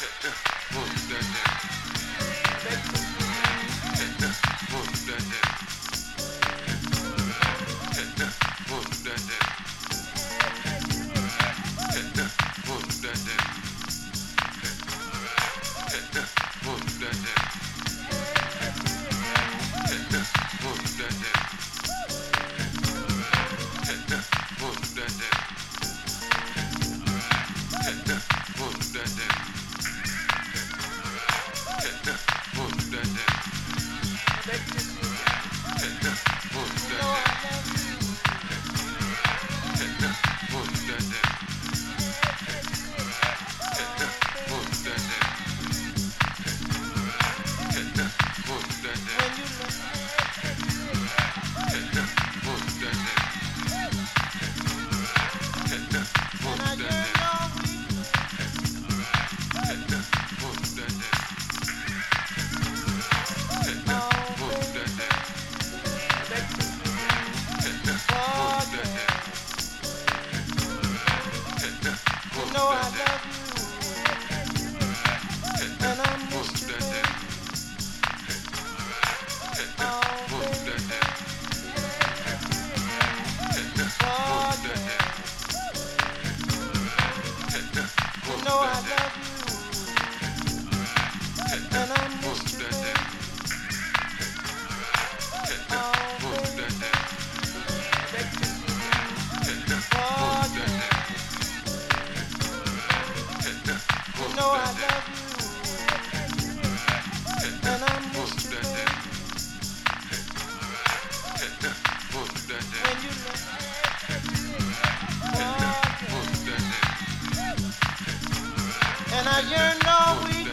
And I yearn all week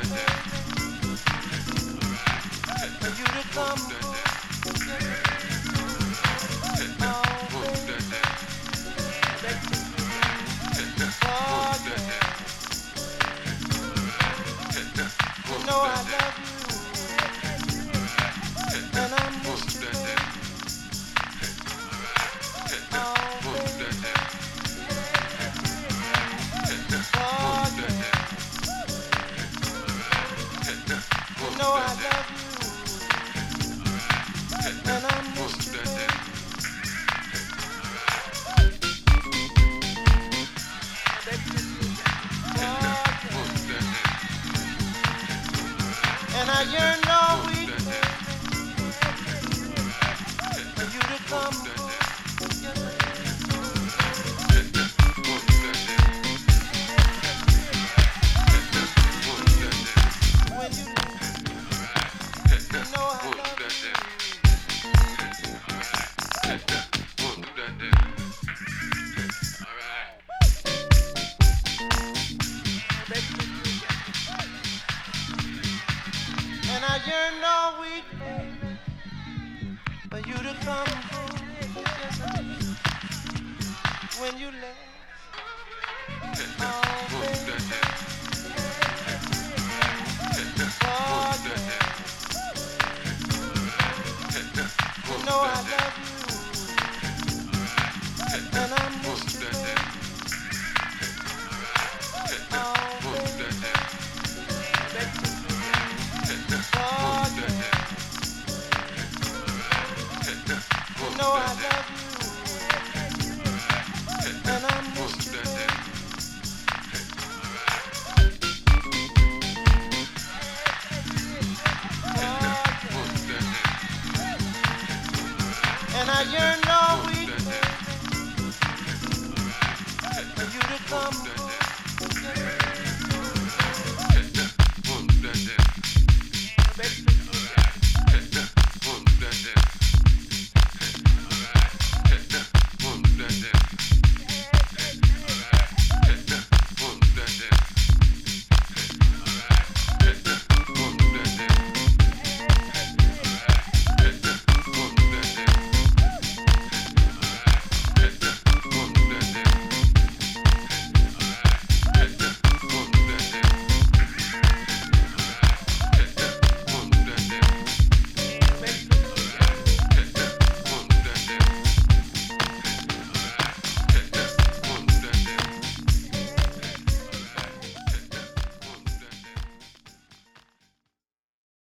for you to come home. You know I love you, and I miss you. You know I love you, and I miss you. And I yearn all week for you to come home. When you know I love you. And I yearn all week, baby, for you to come home. Yes, I do. When you left, oh, baby. Oh, yeah. You know I love you, and I miss you, baby. Oh, baby. Oh, yeah. You know I love you, and I miss you, baby. And I yearn all week for you to come.